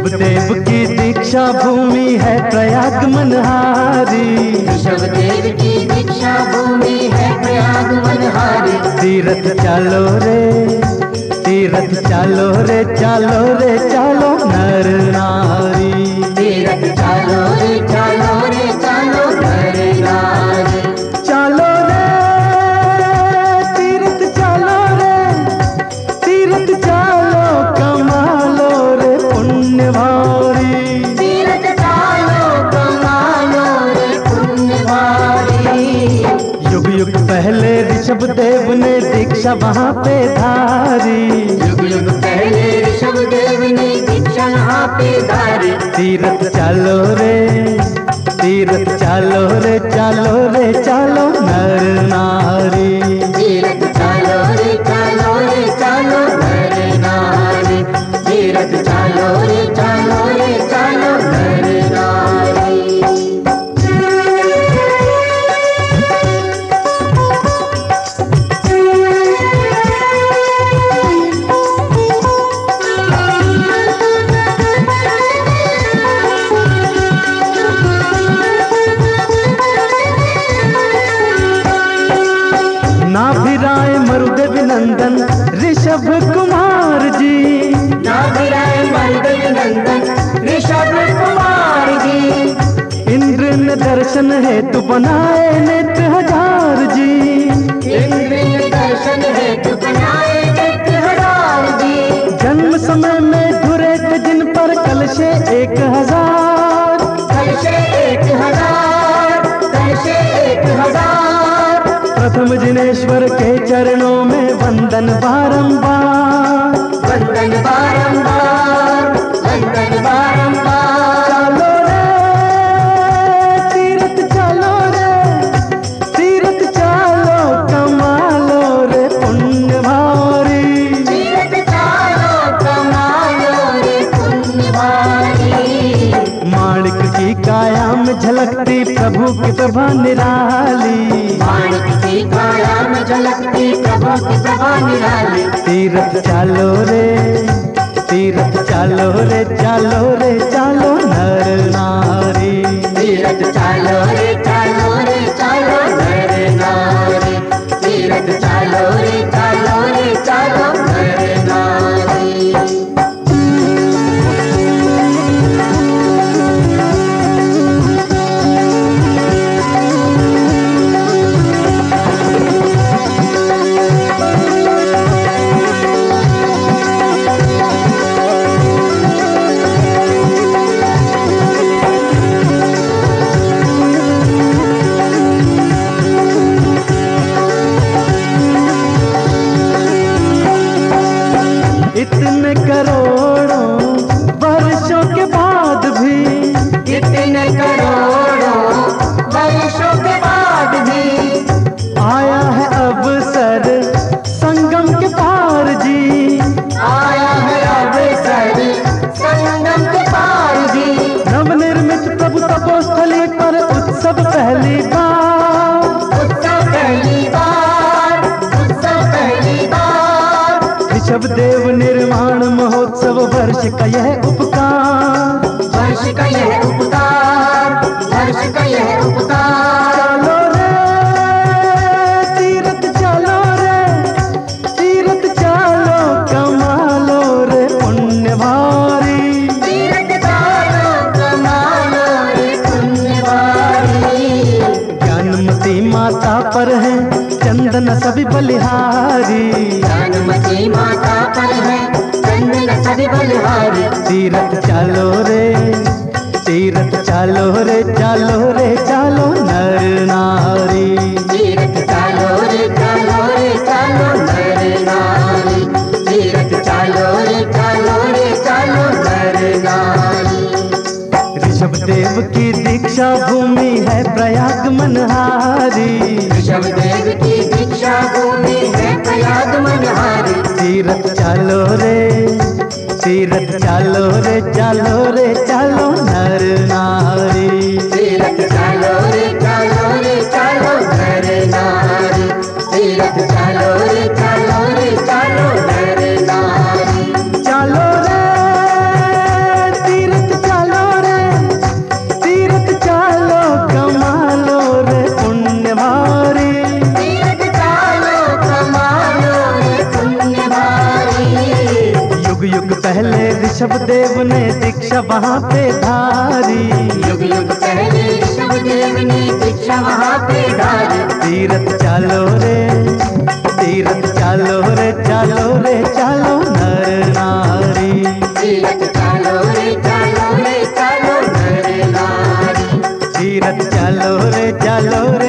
ऋषभदेव की दीक्षा भूमि है प्रयाग मनहारी। ऋषभदेव की दीक्षा भूमि है प्रयाग मनहारी। तीरथ चालो रे, तीरथ चालो रे, चालो रे चालो नर नारी। तीरथ चालो रे, चालो रे चालो नर नारी। चालो रे तीरथ चालो रे, तीरथ चालो कमालो रे पुण्य भारी। तीरथ चालो कमालो रे पुण्य भारी। युग युग पहले ऋषभदेव ने दीक्षा वहाँ पे धारी। युग युग पहले ऋषभदेव ने दीक्षा यहाँ पे धारी। तीरथ चालो रे, तीरथ चालो रे, चालो रे चालो नर नारी। तीरथ चालो रे, चालो रे चालो नर नारी। तीरथ चालो रे, चालो रे चालो नर नारी। नाभिराय मरुदेव नंदन ऋषभ कुमार जी। नाभिराय मरुदेव नंदन ऋषभ कुमार जी। इंद्र ने दर्शन हेतु बनाए नेत्र हजार जी। इंद्र ने दर्शन हेतु बनाए नेत्र हजार जी। जन्म समय में धुरे थे जिन पर कलशे 1000। कलशे 1000, कलशे 1000। प्रथम जिनेश्वर के चरणों में वंदन बारंबार। वंदन बारंबार, वंदन बारंबार। चालो रे तीरथ चालो रे, तीरथ चालो कमालो रे पुण्य भारी। तीरथ चालो कमालो रे पुण्य भारी। माणिक की काया में झलकती प्रभु की प्रभा निराली। माणिक की काया में झलकती प्रभु की प्रभा निराली। तीरथ चालो रे, तीरथ चालो रे, चालो रे चालो नर नारी। तीरथ चालो रे, चालो रे चालो नर नारी। तीरथ चालो रे, चालो रे चालो नर नारी। इतने करोड़ों वर्षों के बाद भी, इतने करोड़ों वर्षों के बाद भी आया है अवसर संगम के पार जी। आया है अवसर संगम के पार जी। नवनिर्मित प्रभु तपोस्थली पर उत्सव पहली बार। उत्सव पहली बार, उत्सव पहली बार। ऋषभदेव निर्माण महोत्सव वर्ष का यह उपकार। वर्ष का यह उपकार, वर्ष का यह उपकार। चालो रे तीरथ चालो रे, तीरथ चालो कमालो रे पुण्य भारी। तीरथ चालो कमालो रे पुण्य भारी। ज्ञानमती माता पर है चंदन सभी बलिहारी। ज्ञानमती माता पर है चंदन सभी बलिहारी। तीरथ चालो रे, तीरथ चालो रे, चालो रे चालो नर नारी। तीरथ चालो रे, चालो रे चालो नर नारी। तीरथ चालो रे, चालो रे चालो नर नारी। ऋषभदेव की दीक्षा भूमि है प्रयाग मनहारी। ऋषभदेव की दीक्षा भूमि है प्रयाग मनहारी। तीरथ चालो रे, तीरथ चालो रे, चालो रे चालो नर नारी। तीरथ चालो रे, चालो रे चालो नर नारी। तीरथ चालो रे, चालो रे चालो नर नारी। चालो रे युग युग पहले ऋषभ देव ने दीक्षा वहाँ पे धारी। युग युग पहले ऋषभ देव ने दीक्षा वहाँ पे धारी। तीरथ चालो रे, तीरथ चालो रे, चालो रे चालो नर नारी। तीरथ चालो रे, चालो रे चालो नर नारी। तीरथ चालो रे, चालो